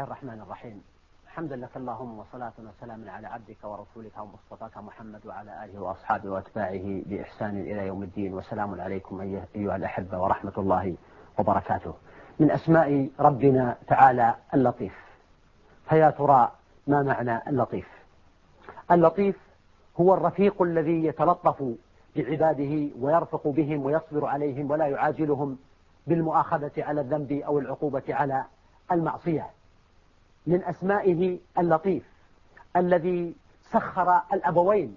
الرحمن الرحيم. الحمد لله اللهم وصلاة وسلام على عبدك ورسولك ومصطفاك محمد وعلى آله وأصحابه وأتباعه بإحسان إلى يوم الدين، وسلام عليكم أيها الأحبة ورحمة الله وبركاته. من أسماء ربنا تعالى اللطيف، فيا ترى ما معنى اللطيف؟ اللطيف هو الرفيق الذي يتلطف بعباده ويرفق بهم ويصبر عليهم ولا يعاجلهم بالمؤاخذة على الذنب أو العقوبة على المعصية. من أسمائه اللطيف الذي سخر الأبوين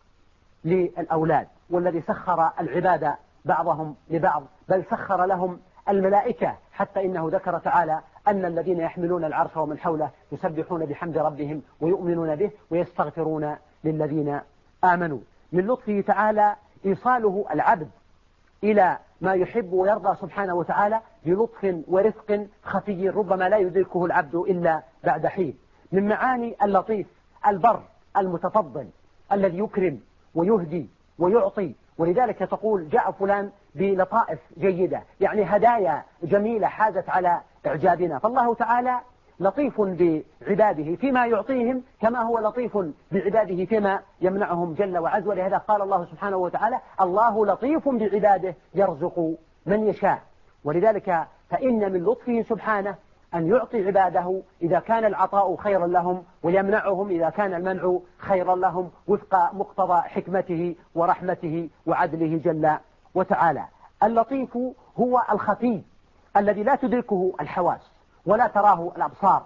للأولاد، والذي سخر العباد بعضهم لبعض، بل سخر لهم الملائكة، حتى إنه ذكر تعالى أن الذين يحملون العرش ومن حوله يسبحون بحمد ربهم ويؤمنون به ويستغفرون للذين آمنوا. من لطفه تعالى إيصاله العبد إلى ما يحب ويرضى سبحانه وتعالى بلطف ورفق خفي ربما لا يدركه العبد إلا بعد حين. من معاني اللطيف البر المتفضل الذي يكرم ويهدي ويعطي، ولذلك تقول جاء فلان بلطائف جيدة، يعني هدايا جميلة حازت على إعجابنا. فالله تعالى لطيف بعباده فيما يعطيهم كما هو لطيف بعباده فيما يمنعهم جل وعز. ولهذا قال الله سبحانه وتعالى: الله لطيف بعباده يرزق من يشاء. ولذلك فإن من لطفه سبحانه أن يعطي عباده إذا كان العطاء خيرا لهم، ويمنعهم إذا كان المنع خيرا لهم، وفق مقتضى حكمته ورحمته وعدله جل وتعالى. اللطيف هو الخفي الذي لا تدركه الحواس ولا تراه الأبصار،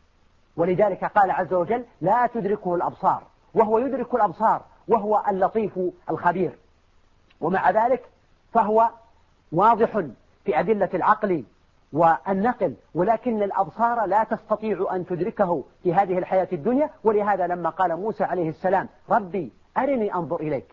ولذلك قال عز وجل: لا تدركه الأبصار وهو يدرك الأبصار وهو اللطيف الخبير. ومع ذلك فهو واضح في أدلة العقل والنقل، ولكن الأبصار لا تستطيع أن تدركه في هذه الحياة الدنيا. ولهذا لما قال موسى عليه السلام: ربي أرني أنظر إليك،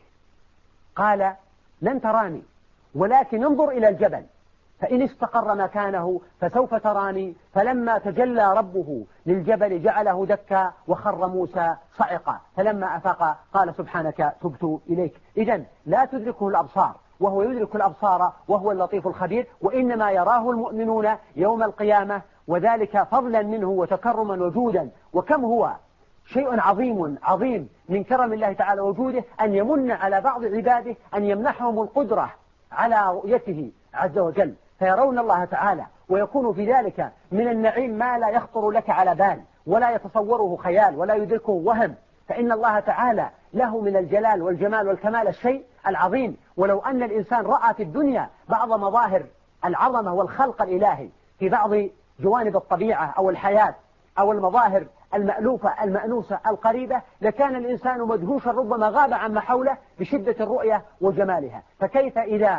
قال: لن تراني ولكن انظر إلى الجبل فإن استقر مكانه فسوف تراني. فلما تجلى ربه للجبل جعله دكا وخر موسى صعقا، فلما أفاق قال: سبحانك تبت إليك. إذن لا تدركه الأبصار وهو يدرك الأبصار وهو اللطيف الخبير، وإنما يراه المؤمنون يوم القيامة، وذلك فضلا منه وتكرما وجودا. وكم هو شيء عظيم من كرم الله تعالى وجوده أن يمن على بعض عباده أن يمنحهم القدرة على رؤيته عز وجل، فيرون الله تعالى، ويكون في ذلك من النعيم ما لا يخطر لك على بال ولا يتصوره خيال ولا يدركه وهم. فإن الله تعالى له من الجلال والجمال والكمال الشيء العظيم. ولو أن الإنسان رأى في الدنيا بعض مظاهر العظمة والخلق الإلهي في بعض جوانب الطبيعة أو الحياة أو المظاهر المألوفة المأنوسة القريبة، لكان الإنسان مدهوشا ربما غاب عما حوله بشدة الرؤية وجمالها. فكيف إذا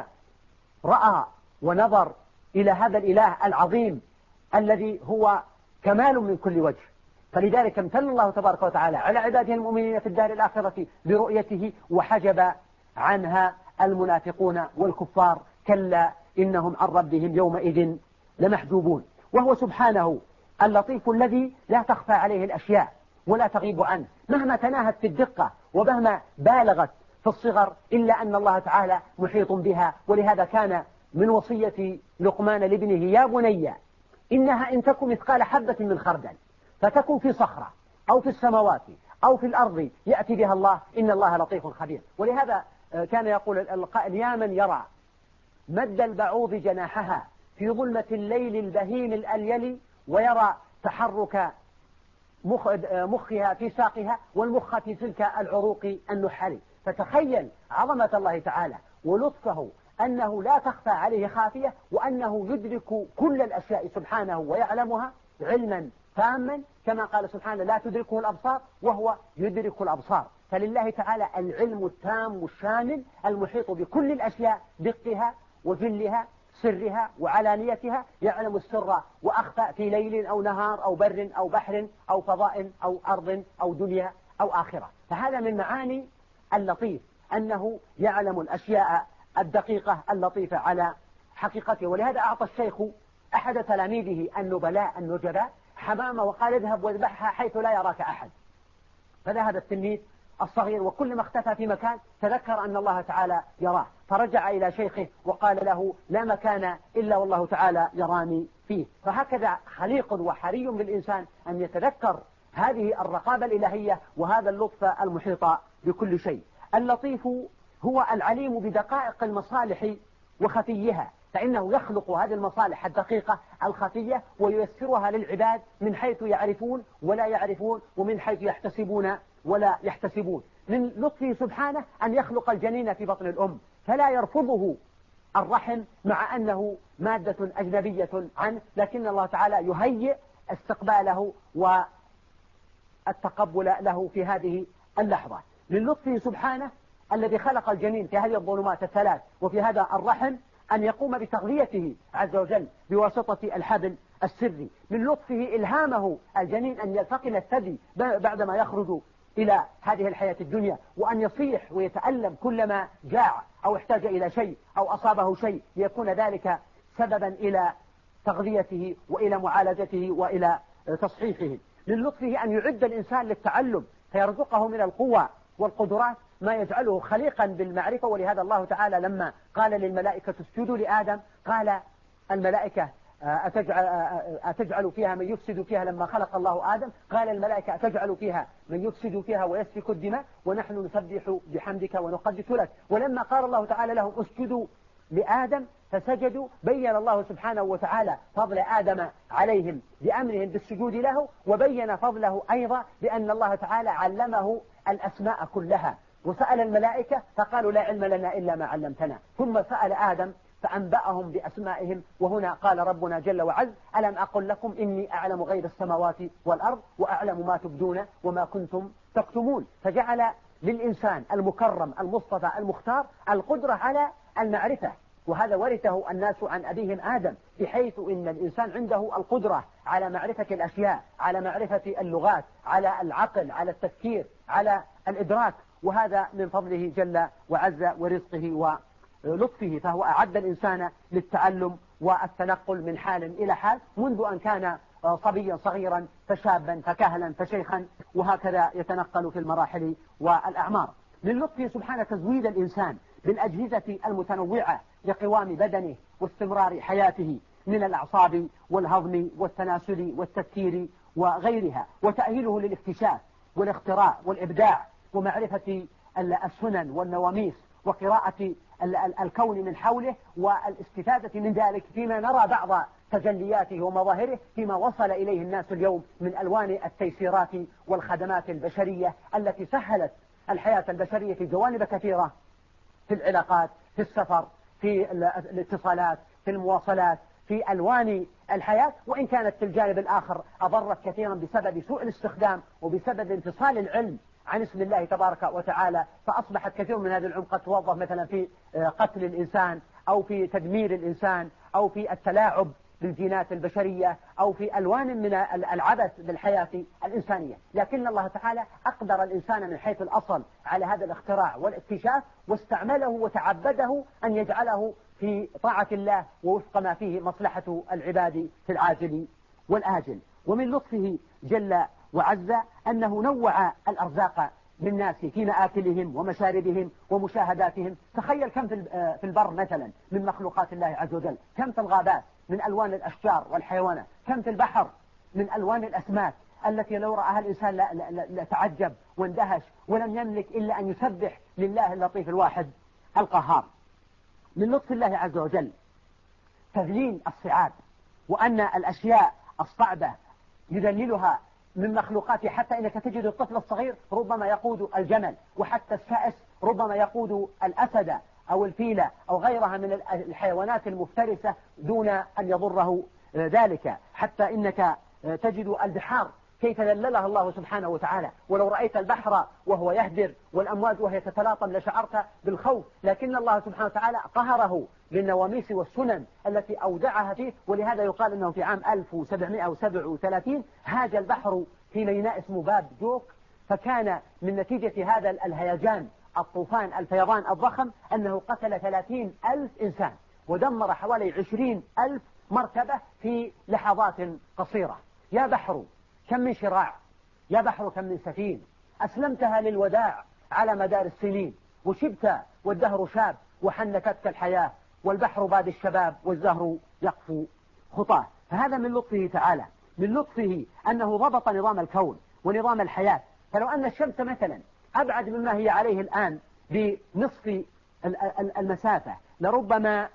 رأى ونظر إلى هذا الإله العظيم الذي هو كمال من كل وجه؟ فلذلك امتن الله تبارك وتعالى على عباده المؤمنين في الدار الآخرة برؤيته، وحجب عنها المنافقون والكفار. كلا إنهم عن ربهم يومئذ لمحجوبون. وهو سبحانه اللطيف الذي لا تخفى عليه الأشياء ولا تغيب عنه مهما تناهت في الدقة ومهما بالغت في الصغر، إلا أن الله تعالى محيط بها. ولهذا كان من وصية لقمان لابنه: يا بني إنها إن تكن مثقال حبة من خردل فتكن في صخرة أو في السماوات أو في الأرض يأتي بها الله إن الله لطيف خبير. ولهذا كان يقول القائل: يا من يرى مد البعوض جناحها في ظلمة الليل البهيم الأليل، ويرى تحرك مخها في ساقها والمخ في تلك العروق النحل. فتخيل عظمة الله تعالى ولطفه، أنه لا تخفى عليه خافية، وأنه يدرك كل الأشياء سبحانه ويعلمها علما تاما، كما قال سبحانه: لا تدركه الأبصار وهو يدرك الأبصار. فلله تعالى العلم التام الشامل المحيط بكل الأشياء، دقها وجلها، سرها وعلانيتها، يعلم السر وأخفى في ليل أو نهار أو بر أو بحر أو فضاء أو أرض أو دنيا أو آخرة. فهذا من معاني اللطيف، أنه يعلم الأشياء الدقيقة اللطيفة على حقيقته. ولهذا أعطى الشيخ أحد تلاميذه النبلاء النجباء حمامة وقال: اذهب واذبحها حيث لا يراك أحد. فذهب التلميذ الصغير وكلما اختفى في مكان تذكر أن الله تعالى يراه، فرجع إلى شيخه وقال له لا مكان إلا والله تعالى يراني فيه. فهكذا خليق وحري بالإنسان أن يتذكر هذه الرقابة الإلهية وهذا اللطف المحيط بكل شيء. اللطيف هو العليم بدقائق المصالح وخفيها، فإنه يخلق هذه المصالح الدقيقة الخفية وييسرها للعباد من حيث يعرفون ولا يعرفون، ومن حيث يحتسبون ولا يحتسبون. من لطفه سبحانه أن يخلق الجنين في بطن الأم فلا يرفضه الرحم مع أنه مادة أجنبية عنه، لكن الله تعالى يهيئ استقباله والتقبل له في هذه اللحظة. من لطفه سبحانه الذي خلق الجنين في هذه الظلمات الثلاث وفي هذا الرحم أن يقوم بتغذيته عز وجل بواسطة الحبل السري. من لطفه إلهامه الجنين أن يلتقم الثدي بعدما يخرج إلى هذه الحياة الدنيا، وأن يصيح ويتألم كلما جاع أو احتاج إلى شيء أو أصابه شيء، ليكون ذلك سببا إلى تغذيته وإلى معالجته وإلى تصحيحه. من لطفه أن يعد الإنسان للتعلم فيرزقه من القوى والقدرات ما يجعله خليقا بالمعرفة. ولهذا الله تعالى لما قال للملائكة اسجدوا لآدم قال الملائكة أتجعل فيها من يفسد فيها. لما خلق الله آدم قال الملائكة أتجعل فيها من يفسد فيها ويسفك الدماء ونحن نسبح بحمدك ونقدس لك. ولما قال الله تعالى لهم اسجدوا لآدم فسجدوا بين الله سبحانه وتعالى فضل آدم عليهم بأمرهم بالسجود له، وبين فضله أيضا بأن الله تعالى علمه الأسماء كلها. وسأل الملائكة فقالوا لا علم لنا إلا ما علمتنا، ثم سأل آدم فأنبأهم بأسمائهم. وهنا قال ربنا جل وعز ألم أقل لكم إني أعلم غيب السماوات والأرض وأعلم ما تبدون وما كنتم تكتمون. فجعل للإنسان المكرم المصطفى المختار القدرة على المعرفة، وهذا ورثه الناس عن أبيهم آدم، بحيث إن الإنسان عنده القدرة على معرفة الأشياء، على معرفة اللغات، على العقل، على التفكير، على الإدراك. وهذا من فضله جل وعز ورزقه ولطفه، فهو أعد الإنسان للتعلم والتنقل من حال إلى حال، منذ أن كان صبيا صغيرا فشابا فكهلا فشيخا، وهكذا يتنقل في المراحل والأعمار. من لطفه سبحانه تزويد الإنسان بالأجهزة المتنوعة لقوام بدنه واستمرار حياته من الأعصاب والهضم والتناسل والتفكير وغيرها، وتأهيله للاكتشاف والاختراع والإبداع ومعرفة السنن والنواميس وقراءة الكون من حوله والاستفادة من ذلك فيما نرى بعض تجلياته ومظاهره فيما وصل إليه الناس اليوم من ألوان التيسيرات والخدمات البشرية التي سهلت الحياة البشرية في جوانب كثيرة، في العلاقات، في السفر، في الاتصالات، في المواصلات، في ألوان الحياة. وإن كانت في الجانب الآخر أضرت كثيرا بسبب سوء الاستخدام وبسبب انفصال العلم عن اسم الله تبارك وتعالى، فأصبحت كثير من هذا العلم قد توظف مثلا في قتل الإنسان أو في تدمير الإنسان أو في التلاعب بالجينات البشرية أو في ألوان من العبث بالحياة الإنسانية. لكن الله تعالى أقدر الإنسان من حيث الأصل على هذا الاختراع والاكتشاف، واستعمله وتعبده أن يجعله في طاعة الله ووفق ما فيه مصلحة العباد في العاجل والآجل. ومن لطفه جل وعز أنه نوع الأرزاق للناس في مآكلهم ومشاربهم ومشاهداتهم. تخيل كم في البر مثلا من مخلوقات الله عز وجل، كم في الغابات من ألوان الأشجار والحيوانات، كم في البحر من ألوان الأسماك التي لو رآها الإنسان لتعجب واندهش ولم يملك إلا أن يسبح لله اللطيف الواحد القهار. من لطف الله عز وجل تذليل الصعاب، وأن الأشياء الصعبة يذللها من مخلوقاته، حتى إنك تجد الطفل الصغير ربما يقود الجمل، وحتى الفأس ربما يقود الأسد أو الفيلة أو غيرها من الحيوانات المفترسة دون أن يضره ذلك. حتى إنك تجد البحار كيف ذللها الله سبحانه وتعالى، ولو رأيت البحر وهو يهدر والأمواج وهي تتلاطم لشعرت بالخوف، لكن الله سبحانه وتعالى قهره بالنواميس والسنن التي أودعها فيه. ولهذا يقال أنه في عام 1737 هاج البحر في ميناء اسمه باب جوك، فكان من نتيجة هذا الهيجان الطوفان الفيضان الضخم أنه قتل 30,000 إنسان ودمر حوالي 20,000 مركبة في لحظات قصيرة. يا بحر كم من شراع، يا بحر كم من سفين أسلمتها للوداع على مدار السنين، وشبت والدهر شاب وحنكتك الحياة، والبحر باد الشباب والزهر يقفو خطاه. فهذا من لطفه تعالى، من لطفه أنه ضبط نظام الكون ونظام الحياة. فلو أن الشمس مثلا أبعد مما هي عليه الآن بنصف المسافة لربما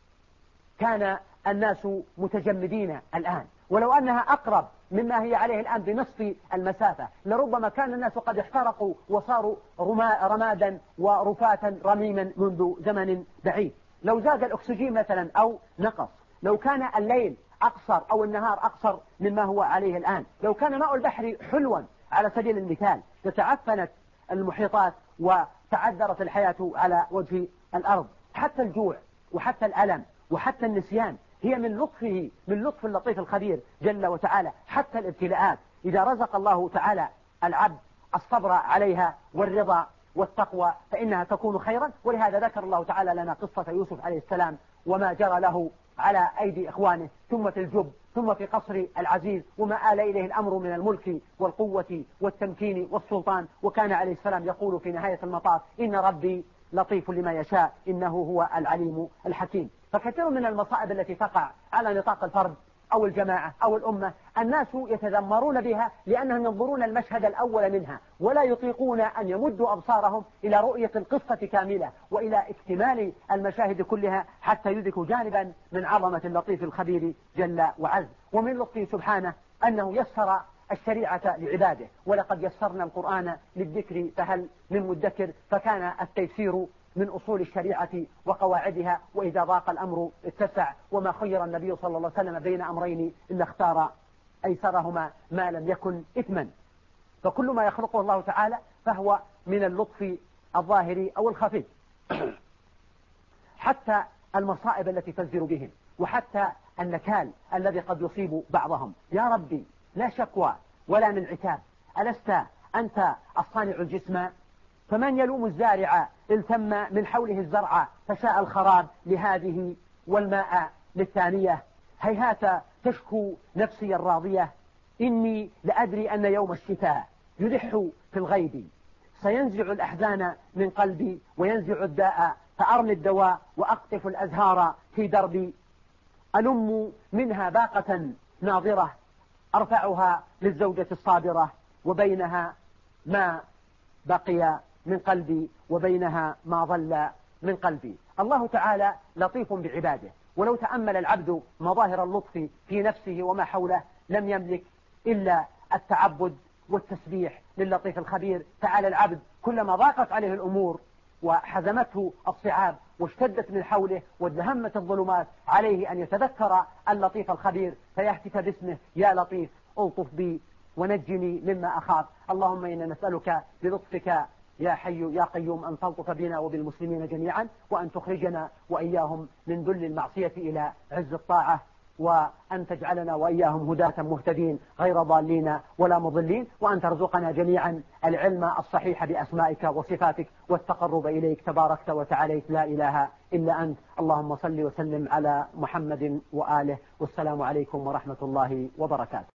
كان الناس متجمدين الآن، ولو أنها أقرب مما هي عليه الآن بنصف المسافة لربما كان الناس قد احترقوا وصاروا رمادا ورفاتا رميما منذ زمن بعيد. لو زاد الأكسجين مثلا أو نقص، لو كان الليل أقصر أو النهار أقصر مما هو عليه الآن، لو كان ماء البحر حلوا على سبيل المثال لتعفنت المحيطات وتعذرت الحياة على وجه الأرض. حتى الجوع وحتى الألم وحتى النسيان هي من لطفه، من لطف اللطيف الخبير جل وتعالى. حتى الابتلاءات إذا رزق الله تعالى العبد الصبر عليها والرضا والتقوى فإنها تكون خيرا. ولهذا ذكر الله تعالى لنا قصة يوسف عليه السلام وما جرى له على أيدي إخوانه، ثم في الجب، ثم في قصر العزيز، وما آل إليه الأمر من الملك والقوة والتمكين والسلطان. وكان عليه السلام يقول في نهاية المطاف: إن ربي لطيف لما يشاء إنه هو العليم الحكيم. فكثير من المصائب التي تقع على نطاق الفرد أو الجماعة أو الأمة الناس يتذمرون بها لأنهم ينظرون المشهد الأول منها، ولا يطيقون أن يمدوا أبصارهم إلى رؤية القصة كاملة وإلى اكتمال المشاهد كلها حتى يدركوا جانبا من عظمة اللطيف الخبير جل وعز. ومن لطفه سبحانه أنه يسر الشريعة لعباده: ولقد يسرنا القرآن للذكر فهل من مدكر. فكان التيسير من أصول الشريعة وقواعدها، وإذا ضاق الأمر اتسع. وما خير النبي صلى الله عليه وسلم بين أمرين إلا اختار أيسرهما ما لم يكن إثما. فكل ما يخلقه الله تعالى فهو من اللطف الظاهر أو الخفي. حتى المصائب التي تنزل بهم، وحتى النكال الذي قد يصيب بعضهم. يا ربي لا شكوى ولا من عتاب، ألست أنت الصانع الجسم؟ فمن يلوم الزارع التم من حوله الزرع، فشاء الخراب لهذه والماء للثانية. هيهات تشكو نفسي الراضية، إني لأدري أن يوم الشتاء يلح في الغيب، سينزع الأحزان من قلبي وينزع الداء، فأرمي الدواء وأقطف الأزهار في دربي، ألم منها باقة ناظرة أرفعها للزوجة الصابرة، وبينها ما بقي من قلبي وبينها ما ظل من قلبي. الله تعالى لطيف بعباده، ولو تأمل العبد مظاهر اللطف في نفسه وما حوله لم يملك إلا التعبد والتسبيح للطيف الخبير. تعالى العبد كلما ضاقت عليه الأمور وحزمته الصعاب واشتدت من حوله وازدهمت الظلمات، عليه أن يتذكر اللطيف الخبير فيهتف باسمه: يا لطيف ألطف بي ونجني مما أخاف. اللهم إنا نسألك بلطفك يا حي يا قيوم أن تلطف بنا وبالمسلمين جميعا، وأن تخرجنا وإياهم من ذل المعصية إلى عز الطاعة، وأن تجعلنا وإياهم هداة مهتدين غير ضالين ولا مضلين، وأن ترزقنا جميعا العلم الصحيح بأسمائك وصفاتك والتقرب إليك تباركت وتعاليت لا إله إلا أنت. اللهم صل وسلم على محمد وآله، والسلام عليكم ورحمة الله وبركاته.